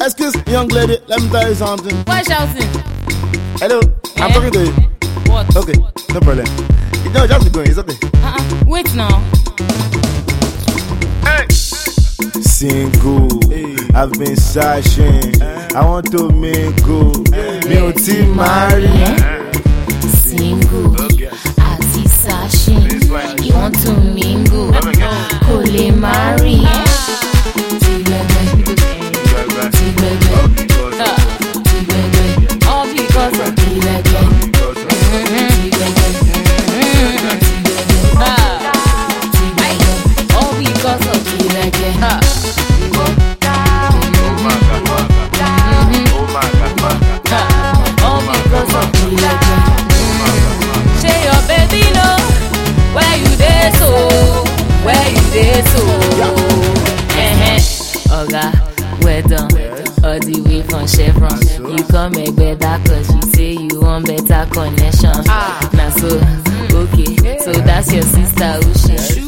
Excuse me, young lady, let me tell you something. Why shouting? Hello, I'm talking to you. What? Okay, no problem. You know, just be going, it's okay. Wait now. Hey. Single, I've been searching. I want to mingle. Me ò tí marry. Single, àti searching. You want to mingle. Kò lè marry. All because of all because of Say your baby know where you dey so Oga, well done. All the way from Chevron. You come better cause you say you want better connection. Now so, okay, so that's your sister who she